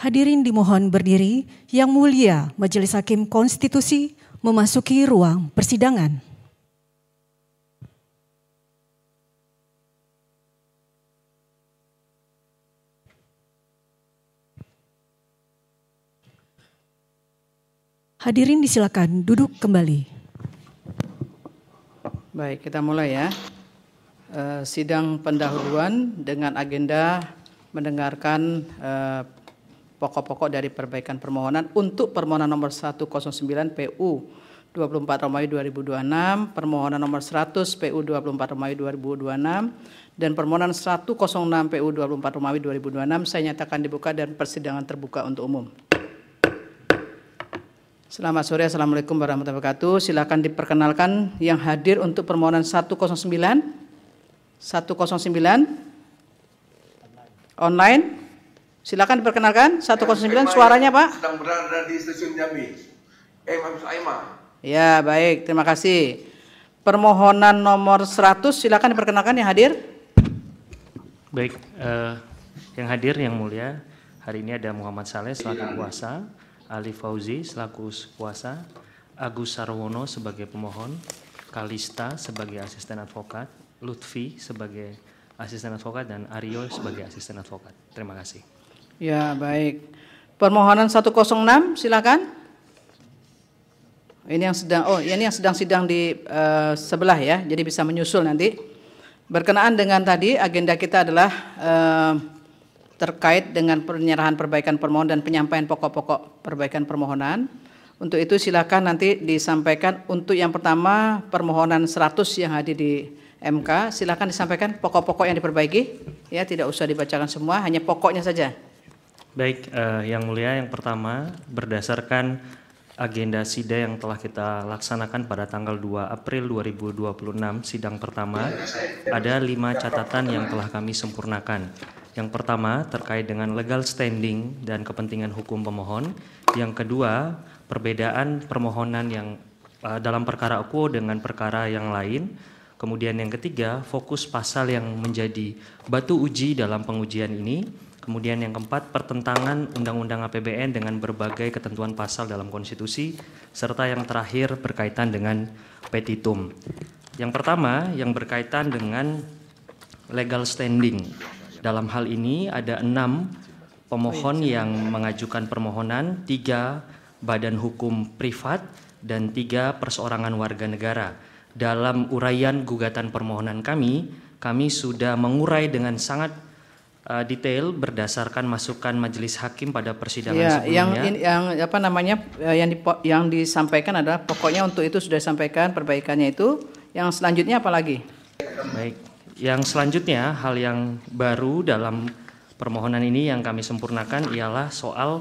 Hadirin dimohon berdiri, Yang Mulia Majelis Hakim Konstitusi memasuki ruang persidangan. Hadirin disilakan duduk kembali. Baik, kita mulai ya. Sidang pendahuluan dengan agenda mendengarkan pokok-pokok dari perbaikan permohonan untuk permohonan nomor 109 PU 24 Romawi 2026, permohonan nomor 100 PU 24 Romawi 2026, dan permohonan 106 PU 24 Romawi 2026 saya nyatakan dibuka dan persidangan terbuka untuk umum. Selamat sore, Assalamualaikum warahmatullahi wabarakatuh. Silakan diperkenalkan yang hadir untuk permohonan 109 online. Silakan diperkenalkan 109, suaranya Pak. Sedang berada di stasiun Jambi. Habis Aima. Ya, baik, terima kasih. Permohonan nomor 100, silakan diperkenalkan yang hadir. Baik, yang hadir yang mulia, hari ini ada Muhammad Saleh selaku kuasa, Ali Fauzi selaku kuasa, Agus Sarwono sebagai pemohon, Kalista sebagai asisten advokat, Lutfi sebagai asisten advokat, dan Aryo sebagai asisten advokat. Terima kasih. Ya, baik. Permohonan 106, silakan. Ini yang sedang sidang di sebelah ya, jadi bisa menyusul nanti. Berkenaan dengan tadi, agenda kita adalah terkait dengan penyerahan perbaikan permohonan dan penyampaian pokok-pokok perbaikan permohonan. Untuk itu silakan nanti disampaikan untuk yang pertama permohonan 100 yang hadir di MK, silakan disampaikan pokok-pokok yang diperbaiki. Ya, tidak usah dibacakan semua, hanya pokoknya saja. Baik, yang mulia, yang pertama berdasarkan agenda SIDA yang telah kita laksanakan pada tanggal 2 April 2026, sidang pertama, ada 5 catatan yang telah kami sempurnakan. Yang pertama terkait dengan legal standing dan kepentingan hukum pemohon. Yang kedua, perbedaan permohonan yang dalam perkara quo dengan perkara yang lain. Kemudian yang ketiga, fokus pasal yang menjadi batu uji dalam pengujian ini. Kemudian yang keempat, pertentangan Undang-Undang APBN dengan berbagai ketentuan pasal dalam konstitusi, serta yang terakhir berkaitan dengan petitum. Yang pertama, yang berkaitan dengan legal standing. Dalam hal ini ada 6 pemohon yang mengajukan permohonan, 3 badan hukum privat, dan 3 perseorangan warga negara. Dalam uraian gugatan permohonan kami sudah mengurai dengan sangat detail berdasarkan masukan majelis hakim pada persidangan sebelumnya. Yang disampaikan adalah pokoknya untuk itu sudah disampaikan perbaikannya itu. Yang selanjutnya apa lagi? Baik, yang selanjutnya hal yang baru dalam permohonan ini yang kami sempurnakan ialah soal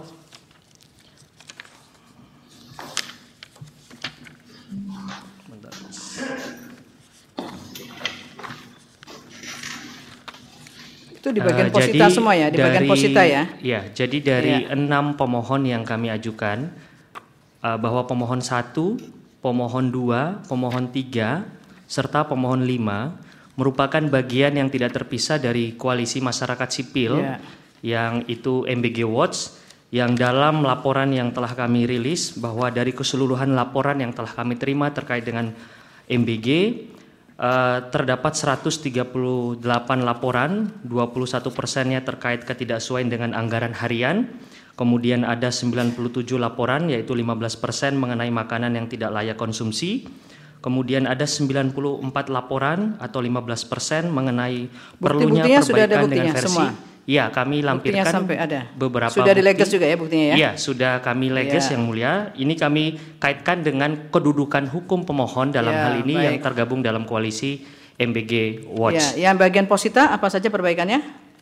itu di bagian posita semua ya, di bagian posita ya? Iya, jadi dari 6 pemohon yang kami ajukan, bahwa pemohon 1, pemohon 2, pemohon 3, serta pemohon 5 merupakan bagian yang tidak terpisah dari koalisi masyarakat sipil yang itu MBG Watch, yang dalam laporan yang telah kami rilis bahwa dari keseluruhan laporan yang telah kami terima terkait dengan MBG, terdapat 138 laporan, 21%-nya terkait ketidaksesuaian dengan anggaran harian, kemudian ada 97 laporan yaitu 15% mengenai makanan yang tidak layak konsumsi, kemudian ada 94 laporan atau 15% mengenai perlunya perbaikan dengan versi. Semua. Ya, kami lampirkan sampai ada. Beberapa sudah dileges juga ya buktinya ya? Iya, sudah kami leges yang mulia. Ini kami kaitkan dengan kedudukan hukum pemohon dalam hal ini yang tergabung dalam koalisi MBG Watch. Ya, yang bagian posita apa saja perbaikannya?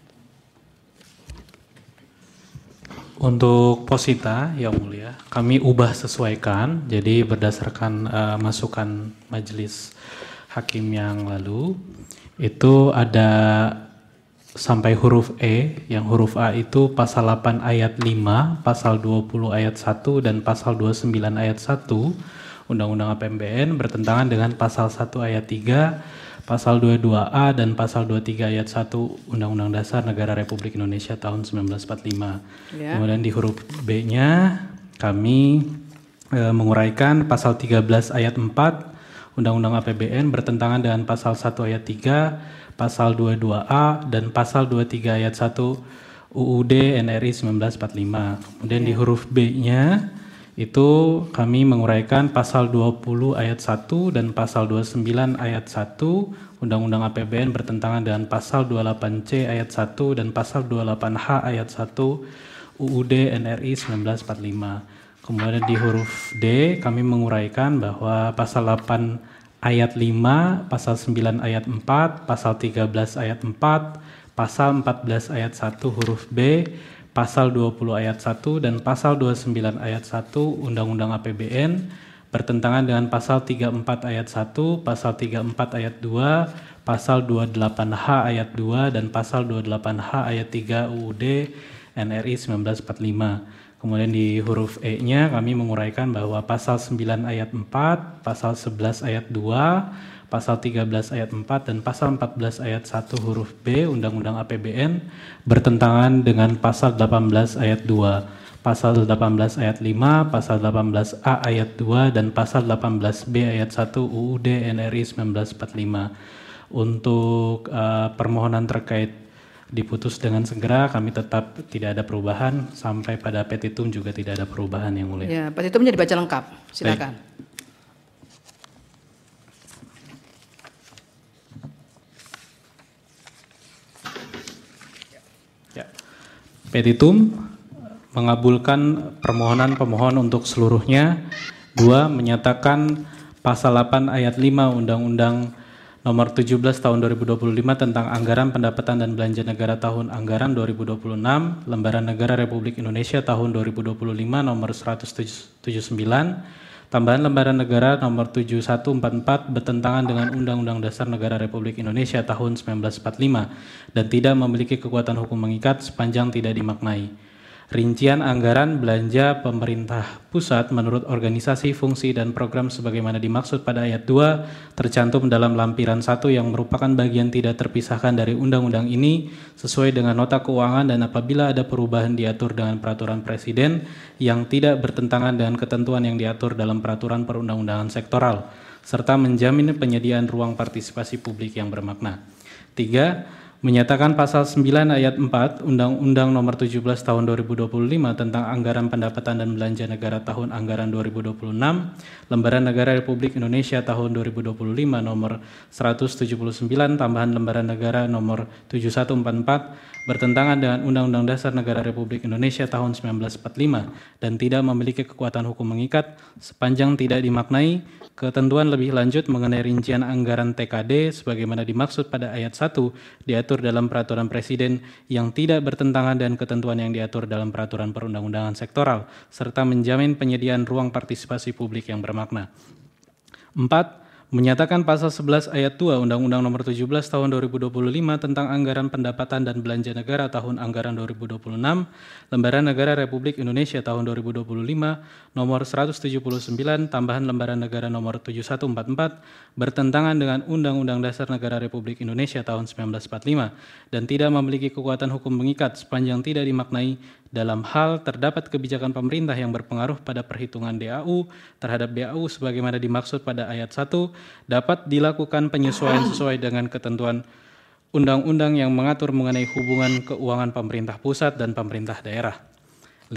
Untuk posita yang mulia, kami ubah sesuaikan. Jadi berdasarkan masukan majelis hakim yang lalu, itu ada sampai huruf E, yang huruf A itu pasal 8 ayat 5, pasal 20 ayat 1, dan pasal 29 ayat 1 Undang-Undang APBN bertentangan dengan pasal 1 ayat 3, pasal 22A dan pasal 23 ayat 1 Undang-Undang Dasar Negara Republik Indonesia tahun 1945. Ya. Kemudian di huruf B-nya kami menguraikan pasal 13 ayat 4 Undang-Undang APBN bertentangan dengan pasal 1 ayat 3, pasal 22A dan pasal 23 ayat 1 UUD NRI 1945. Kemudian di huruf B-nya itu kami menguraikan pasal 20 ayat 1 dan pasal 29 ayat 1 Undang-Undang APBN bertentangan dengan pasal 28C ayat 1 dan pasal 28H ayat 1 UUD NRI 1945. Kemudian di huruf D kami menguraikan bahwa pasal 8 ayat 5, pasal 9 ayat 4, pasal 13 ayat 4, pasal 14 ayat 1 huruf B, pasal 20 ayat 1 dan pasal 29 ayat 1 Undang-Undang APBN bertentangan dengan pasal 34 ayat 1, pasal 34 ayat 2, pasal 28H ayat 2 dan pasal 28H ayat 3 UUD NRI 1945. Kemudian di huruf E-nya kami menguraikan bahwa pasal 9 ayat 4, pasal 11 ayat 2, pasal 13 ayat 4 dan pasal 14 ayat 1 huruf B Undang-Undang APBN bertentangan dengan pasal 18 ayat 2, pasal 18 ayat 5, pasal 18A ayat 2 dan pasal 18B ayat 1 UUD NRI 1945. Untuk permohonan terkait diputus dengan segera kami tetap tidak ada perubahan, sampai pada petitum juga tidak ada perubahan yang mulia. Ya, petitumnya dibaca lengkap. Silakan. Baik. Petitum mengabulkan permohonan pemohon untuk seluruhnya. 2. Menyatakan pasal 8 ayat 5 Undang-Undang Nomor 17 Tahun 2025 tentang Anggaran Pendapatan dan Belanja Negara Tahun Anggaran 2026, Lembaran Negara Republik Indonesia Tahun 2025 Nomor 179, tambahan Lembaran Negara Nomor 7144 bertentangan dengan Undang-Undang Dasar Negara Republik Indonesia Tahun 1945 dan tidak memiliki kekuatan hukum mengikat sepanjang tidak dimaknai. Rincian anggaran belanja pemerintah pusat menurut organisasi, fungsi, dan program sebagaimana dimaksud pada ayat 2 tercantum dalam lampiran 1 yang merupakan bagian tidak terpisahkan dari undang-undang ini sesuai dengan nota keuangan, dan apabila ada perubahan diatur dengan peraturan presiden yang tidak bertentangan dengan ketentuan yang diatur dalam peraturan perundang-undangan sektoral, serta menjamin penyediaan ruang partisipasi publik yang bermakna. 3. Menyatakan pasal 9 ayat 4 Undang-Undang Nomor 17 Tahun 2025 tentang Anggaran Pendapatan dan Belanja Negara Tahun Anggaran 2026, Lembaran Negara Republik Indonesia Tahun 2025 Nomor 179, tambahan Lembaran Negara Nomor 7144 bertentangan dengan Undang-Undang Dasar Negara Republik Indonesia Tahun 1945 dan tidak memiliki kekuatan hukum mengikat sepanjang tidak dimaknai ketentuan lebih lanjut mengenai rincian anggaran TKD sebagaimana dimaksud pada ayat 1 diatur dalam peraturan presiden yang tidak bertentangan dengan ketentuan yang diatur dalam peraturan perundang-undangan sektoral serta menjamin penyediaan ruang partisipasi publik yang bermakna. 4. Menyatakan pasal 11 ayat 2 Undang-Undang Nomor 17 Tahun 2025 tentang Anggaran Pendapatan dan Belanja Negara Tahun Anggaran 2026, Lembaran Negara Republik Indonesia Tahun 2025 Nomor 179, tambahan Lembaran Negara Nomor 7144 bertentangan dengan Undang-Undang Dasar Negara Republik Indonesia Tahun 1945 dan tidak memiliki kekuatan hukum mengikat sepanjang tidak dimaknai dalam hal terdapat kebijakan pemerintah yang berpengaruh pada perhitungan DAU terhadap BAU sebagaimana dimaksud pada ayat 1 dapat dilakukan penyesuaian sesuai dengan ketentuan undang-undang yang mengatur mengenai hubungan keuangan pemerintah pusat dan pemerintah daerah. 5.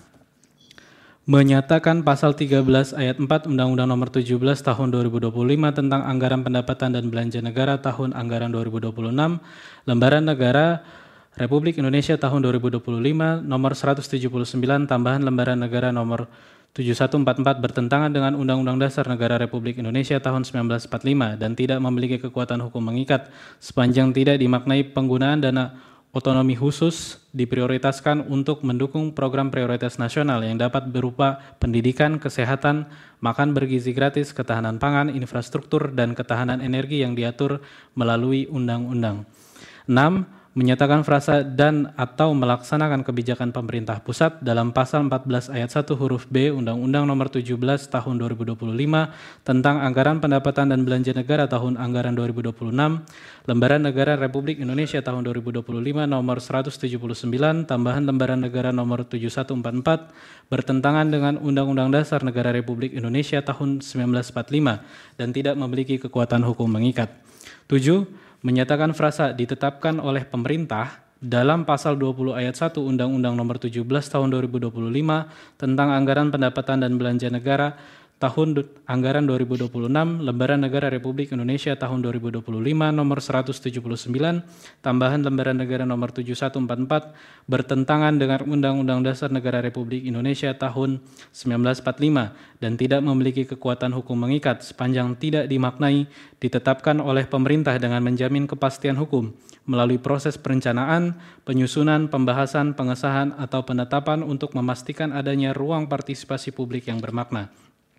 Menyatakan pasal 13 ayat 4 Undang-Undang Nomor 17 Tahun 2025 tentang Anggaran Pendapatan dan Belanja Negara Tahun Anggaran 2026, Lembaran Negara Republik Indonesia Tahun 2025 Nomor 179, tambahan Lembaran Negara Nomor 7144 bertentangan dengan Undang-Undang Dasar Negara Republik Indonesia Tahun 1945 dan tidak memiliki kekuatan hukum mengikat sepanjang tidak dimaknai penggunaan dana otonomi khusus diprioritaskan untuk mendukung program prioritas nasional yang dapat berupa pendidikan, kesehatan, makan bergizi gratis, ketahanan pangan, infrastruktur, dan ketahanan energi yang diatur melalui undang-undang. 6. menyatakan frasa dan atau melaksanakan kebijakan pemerintah pusat dalam pasal 14 ayat 1 huruf B Undang-Undang Nomor 17 Tahun 2025 tentang Anggaran Pendapatan dan Belanja Negara Tahun Anggaran 2026, Lembaran Negara Republik Indonesia Tahun 2025 Nomor 179, tambahan Lembaran Negara Nomor 7144, bertentangan dengan Undang-Undang Dasar Negara Republik Indonesia Tahun 1945 dan tidak memiliki kekuatan hukum mengikat. 7. Menyatakan frasa ditetapkan oleh pemerintah dalam pasal 20 ayat 1 Undang-Undang Nomor 17 Tahun 2025 tentang Anggaran Pendapatan dan Belanja Negara Tahun Anggaran 2026, Lembaran Negara Republik Indonesia Tahun 2025 Nomor 179, tambahan Lembaran Negara Nomor 7144, bertentangan dengan Undang-Undang Dasar Negara Republik Indonesia Tahun 1945 dan tidak memiliki kekuatan hukum mengikat sepanjang tidak dimaknai ditetapkan oleh pemerintah dengan menjamin kepastian hukum melalui proses perencanaan, penyusunan, pembahasan, pengesahan, atau penetapan untuk memastikan adanya ruang partisipasi publik yang bermakna.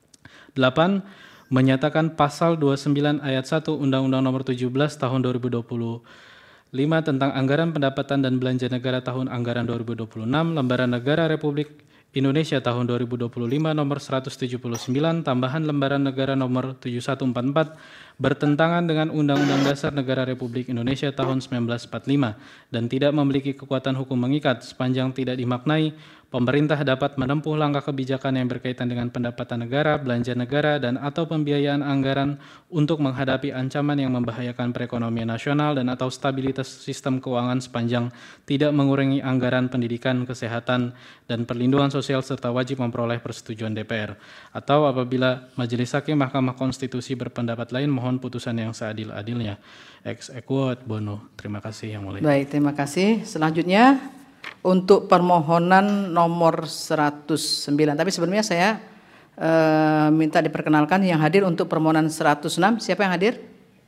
8. Menyatakan pasal 29 ayat 1 Undang-Undang Nomor 17 Tahun 2025 tentang Anggaran Pendapatan dan Belanja Negara Tahun Anggaran 2026, Lembaran Negara Republik Indonesia Tahun 2025 Nomor 179, tambahan Lembaran Negara Nomor 7144, bertentangan dengan Undang-Undang Dasar Negara Republik Indonesia Tahun 1945 dan tidak memiliki kekuatan hukum mengikat sepanjang tidak dimaknai pemerintah dapat menempuh langkah kebijakan yang berkaitan dengan pendapatan negara, belanja negara, dan atau pembiayaan anggaran untuk menghadapi ancaman yang membahayakan perekonomian nasional dan atau stabilitas sistem keuangan sepanjang tidak mengurangi anggaran pendidikan, kesehatan, dan perlindungan sosial serta wajib memperoleh persetujuan DPR. Atau apabila Majelis Hakim Mahkamah Konstitusi berpendapat lain, mohon putusan yang seadil-adilnya. Ex equo et bono. Terima kasih Yang Mulia. Baik, terima kasih. Selanjutnya untuk permohonan nomor 109. Tapi sebelumnya saya minta diperkenalkan yang hadir untuk permohonan 106. Siapa yang hadir?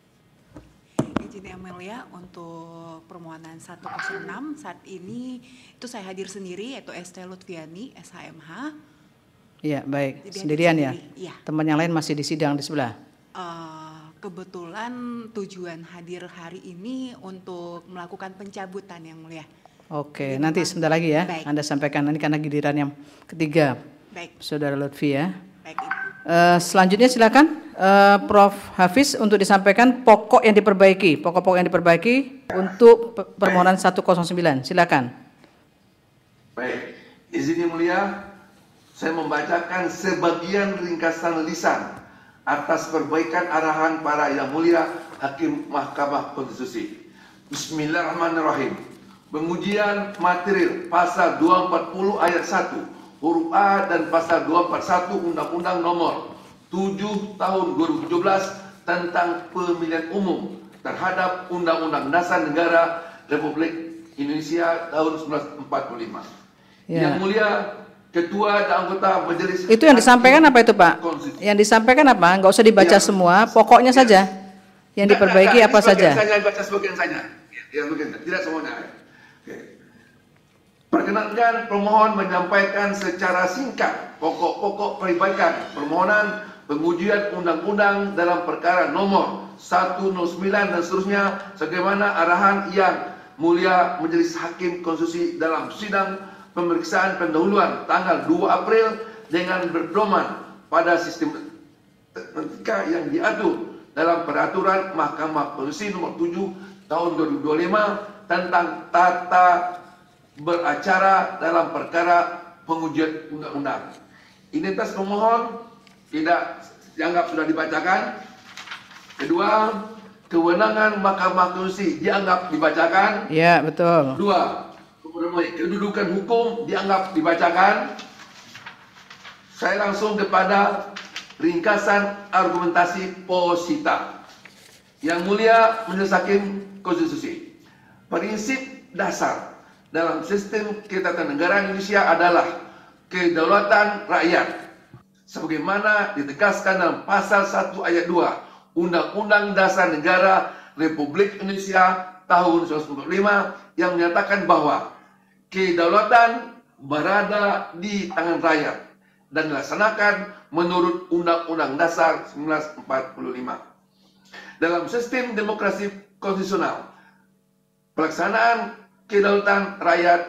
Izin Yang Mulia, untuk permohonan 106 saat ini itu saya hadir sendiri, yaitu ST Lutfiani, SHMH. Iya, baik. Jadi Sendirian ya? Iya. Teman yang lain masih di sidang di sebelah? Kebetulan tujuan hadir hari ini untuk melakukan pencabutan Yang Mulia. Oke, nanti sebentar lagi ya. Baik. Anda sampaikan, ini karena giliran yang ketiga. Baik. Saudara Lutfi ya. Baik, Ibu. Selanjutnya silakan Prof. Hafiz untuk disampaikan pokok yang diperbaiki. Pokok-pokok yang diperbaiki untuk permohonan 109. Silakan. Baik, izin Yang Mulia, saya membacakan sebagian ringkasan lisan atas perbaikan arahan para Yang Mulia Hakim Mahkamah Konstitusi. Bismillahirrahmanirrahim. Pengujian material pasal 240 ayat 1 huruf A dan pasal 241 Undang-Undang Nomor 7 Tahun 2017 tentang pemilihan umum terhadap Undang-Undang Dasar Negara Republik Indonesia tahun 1945. Ya. Yang Mulia Ketua dan anggota Majelis. Itu yang disampaikan apa itu Pak? Yang disampaikan apa? Enggak usah dibaca semua, pokoknya saja. Yang diperbaiki apa saja? Saya baca sebagian saja. Ya, tidak semuanya. Oke. Perkenankan pemohon menyampaikan secara singkat pokok-pokok perbaikan permohonan pengujian undang-undang dalam perkara nomor 109 dan seterusnya sebagaimana arahan Yang Mulia Majelis Hakim Konstitusi dalam sidang pemeriksaan pendahuluan tanggal 2 April dengan berdoman pada sistem etika yang diatur dalam peraturan Mahkamah Konstitusi nomor 7 tahun 2025 tentang tata beracara dalam perkara pengujian undang-undang. Identitas pemohon tidak dianggap sudah dibacakan. Kedua, kewenangan Mahkamah Konstitusi dianggap dibacakan. Ya, betul. Dua, kedudukan hukum dianggap dibacakan. Saya langsung kepada ringkasan argumentasi posita. Yang Mulia Majelis Hakim Konstitusi. Prinsip dasar dalam sistem ketatanegaraan Indonesia adalah kedaulatan rakyat. Sebagaimana ditegaskan dalam pasal 1 ayat 2 Undang-Undang Dasar Negara Republik Indonesia tahun 1945 yang menyatakan bahwa kedaulatan berada di tangan rakyat dan dilaksanakan menurut Undang-Undang Dasar 1945. Dalam sistem demokrasi konstitusional, Pelaksanaan kedaulatan rakyat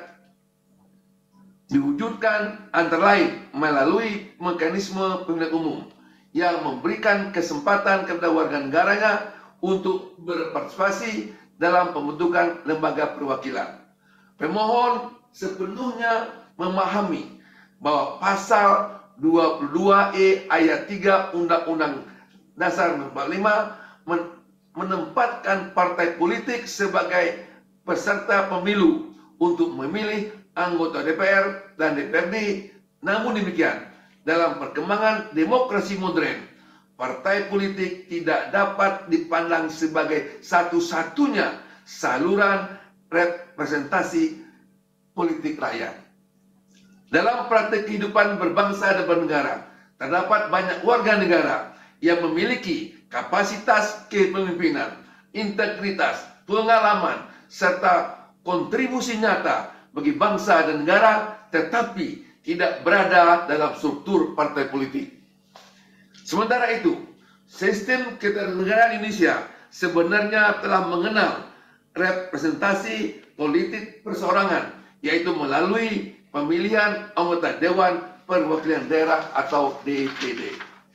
diwujudkan antara lain melalui mekanisme pemilihan umum yang memberikan kesempatan kepada warga negaranya untuk berpartisipasi dalam pembentukan lembaga perwakilan. Pemohon sepenuhnya memahami bahwa pasal 22E ayat 3 Undang-Undang Dasar 45 menempatkan partai politik sebagai peserta pemilu untuk memilih anggota DPR dan DPRD. Namun demikian, dalam perkembangan demokrasi modern, partai politik tidak dapat dipandang sebagai satu-satunya saluran representasi politik rakyat. Dalam praktik kehidupan berbangsa dan bernegara, terdapat banyak warga negara yang memiliki kapasitas kepemimpinan, integritas, pengalaman, serta kontribusi nyata bagi bangsa dan negara, tetapi tidak berada dalam struktur partai politik. Sementara itu, sistem ketatanegaraan Indonesia sebenarnya telah mengenal representasi politik perseorangan, yaitu melalui pemilihan anggota Dewan Perwakilan Daerah atau DPD.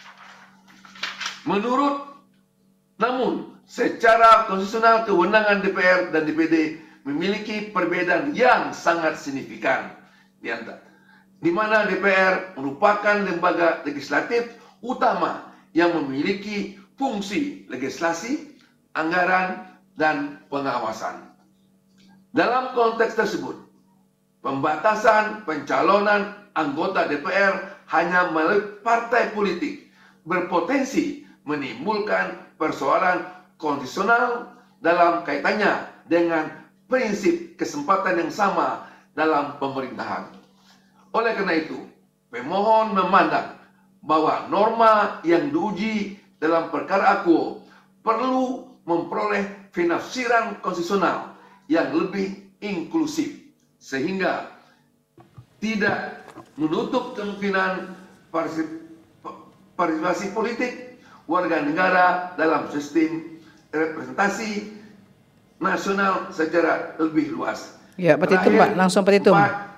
Namun, secara konstitusional kewenangan DPR dan DPD memiliki perbedaan yang sangat signifikan. Di mana DPR merupakan lembaga legislatif utama yang memiliki fungsi legislasi, anggaran, dan pengawasan. Dalam konteks tersebut, pembatasan pencalonan anggota DPR hanya melalui partai politik berpotensi menimbulkan persoalan konstitusional dalam kaitannya dengan prinsip kesempatan yang sama dalam pemerintahan. Oleh karena itu, pemohon memandang bahwa norma yang diuji dalam perkara akuo perlu memperoleh penafsiran konstitusional yang lebih inklusif, sehingga tidak menutup kemungkinan partisipasi politik warga negara dalam sistem representasi nasional secara lebih luas. Ya, petitum Pak, langsung petitum.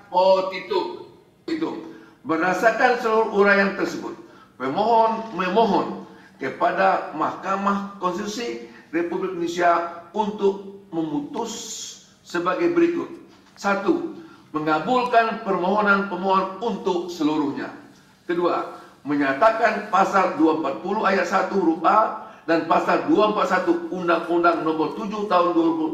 Berdasarkan seluruh uraian tersebut, pemohon memohon kepada Mahkamah Konstitusi Republik Indonesia untuk memutus sebagai berikut. 1. Mengabulkan permohonan pemohon untuk seluruhnya. Kedua, menyatakan pasal 240 ayat 1 huruf A dan pasal 241 Undang-Undang Nomor 7 Tahun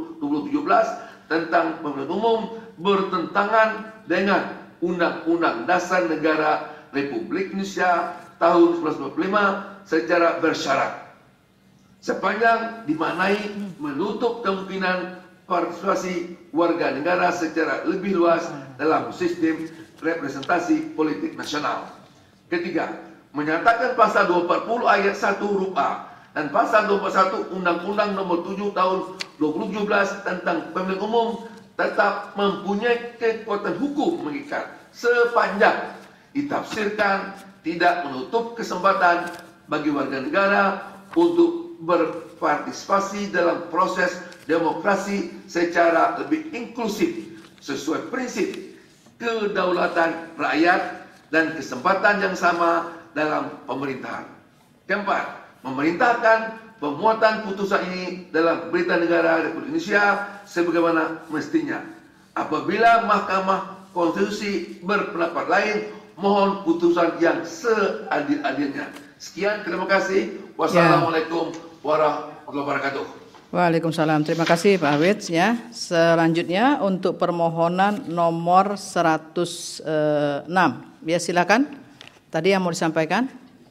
2017 tentang pemilihan umum bertentangan dengan Undang-Undang Dasar Negara Republik Indonesia tahun 1945 secara bersyarat, sepanjang dimaknai menutup kemungkinan partisipasi warga negara secara lebih luas dalam sistem representasi politik nasional. Ketiga, menyatakan pasal 240 ayat 1 huruf A dan pasal 241 Undang-Undang Nomor 7 Tahun 2017 tentang pemilihan umum tetap mempunyai kekuatan hukum mengikat sepanjang ditafsirkan tidak menutup kesempatan bagi warga negara untuk berpartisipasi dalam proses demokrasi secara lebih inklusif sesuai prinsip kedaulatan rakyat dan kesempatan yang sama dalam pemerintahan. Keempat, memerintahkan pemuatan putusan ini dalam Berita Negara Republik Indonesia sebagaimana mestinya. Apabila Mahkamah Konstitusi berpendapat lain, mohon putusan yang seadil-adilnya. Sekian, terima kasih. Wassalamualaikum warahmatullahi wabarakatuh. Waalaikumsalam. Terima kasih Pak Awid ya. Selanjutnya untuk permohonan nomor 106. Ya, silakan. Tadi yang mau disampaikan.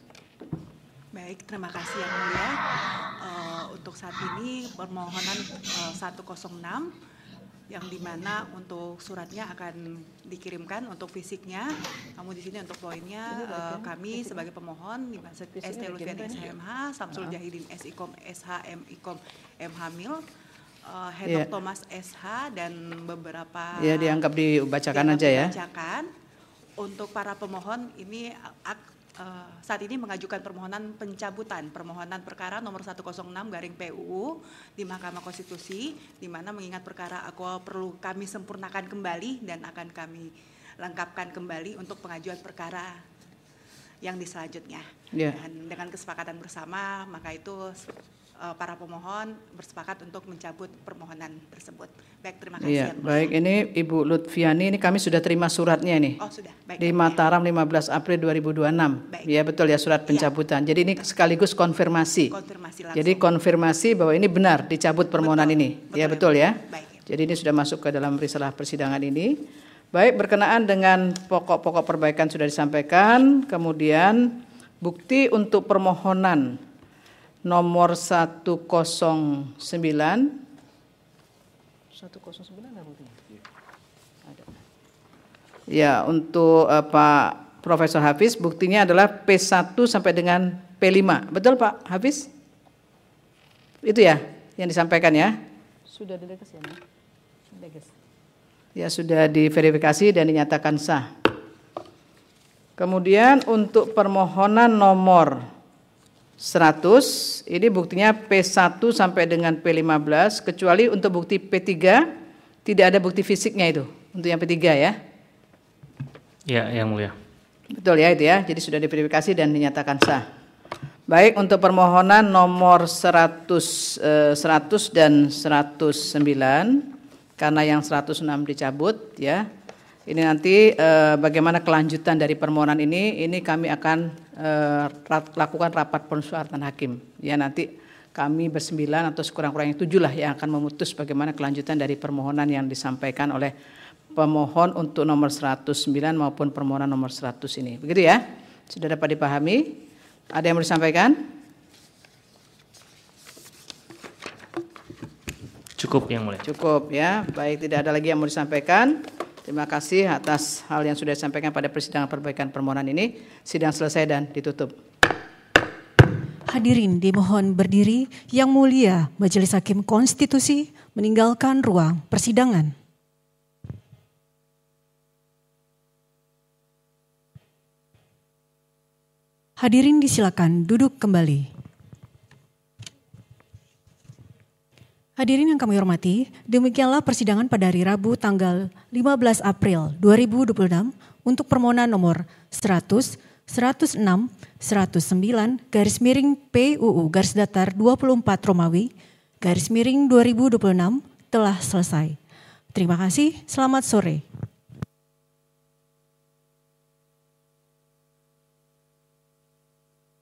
Baik, terima kasih Yang Mulia. Untuk saat ini permohonan 106 yang dimana untuk suratnya akan dikirimkan untuk fisiknya. Namun di sini untuk poinnya kami sebagai pemohon ST Lutfiani SHMH, Samsul Jahidin SIKOM SHM IKOM M Hamil, Henok Thomas SH dan beberapa dianggap dibacakan aja ya. Untuk para pemohon ini saat ini mengajukan permohonan pencabutan permohonan perkara nomor 106/PUU di Mahkamah Konstitusi, di mana mengingat perkara Aqua perlu kami sempurnakan kembali dan akan kami lengkapkan kembali untuk pengajuan perkara yang di selanjutnya. Dan dengan kesepakatan bersama, maka itu para pemohon bersepakat untuk mencabut permohonan tersebut. Baik, terima kasih. Baik, ini Ibu Lutfiani, ini kami sudah terima suratnya nih. Oh, sudah. Baik, di Mataram 15 April 2026. Baik. Ya, betul ya, surat pencabutan. Jadi ini sekaligus konfirmasi. Konfirmasi langsung. Jadi konfirmasi bahwa ini benar dicabut permohonan ini. Ya, betul ya. Baik. Jadi ini sudah masuk ke dalam risalah persidangan ini. Baik, berkenaan dengan pokok-pokok perbaikan sudah disampaikan, kemudian bukti untuk permohonan nomor 109 ada buktinya? Ada. Ya, untuk Pak Profesor Hafiz, buktinya adalah P1 sampai dengan P5. Betul Pak Hafiz? Itu ya yang disampaikan ya? Sudah delegasi ya? Ya, sudah diverifikasi dan dinyatakan sah. Kemudian untuk permohonan nomor 100, ini buktinya P1 sampai dengan P15, kecuali untuk bukti P3 tidak ada bukti fisiknya itu, untuk yang P3 ya? Ya, Yang Mulia. Betul ya itu ya, jadi sudah diverifikasi dan dinyatakan sah. Baik, untuk permohonan nomor 100 dan 109, karena yang 106 dicabut ya. Ini nanti bagaimana kelanjutan dari permohonan ini kami akan lakukan rapat permusyawaratan hakim. Ya, nanti kami bersembilan atau sekurang-kurangnya 7 lah yang akan memutus bagaimana kelanjutan dari permohonan yang disampaikan oleh pemohon untuk nomor 109 maupun permohonan nomor 100 ini. Begitu ya? Sudah dapat dipahami? Ada yang mau disampaikan? Cukup Yang Mulia. Cukup ya. Baik, tidak ada lagi yang mau disampaikan. Terima kasih atas hal yang sudah disampaikan pada persidangan perbaikan permohonan ini. Sidang selesai dan ditutup. Hadirin dimohon berdiri. Yang Mulia Majelis Hakim Konstitusi meninggalkan ruang persidangan. Hadirin disilakan duduk kembali. Hadirin yang kami hormati, demikianlah persidangan pada hari Rabu tanggal 15 April 2026 untuk permohonan nomor 100, 106, 109, /PUU/24 Romawi, /2026 telah selesai. Terima kasih, selamat sore.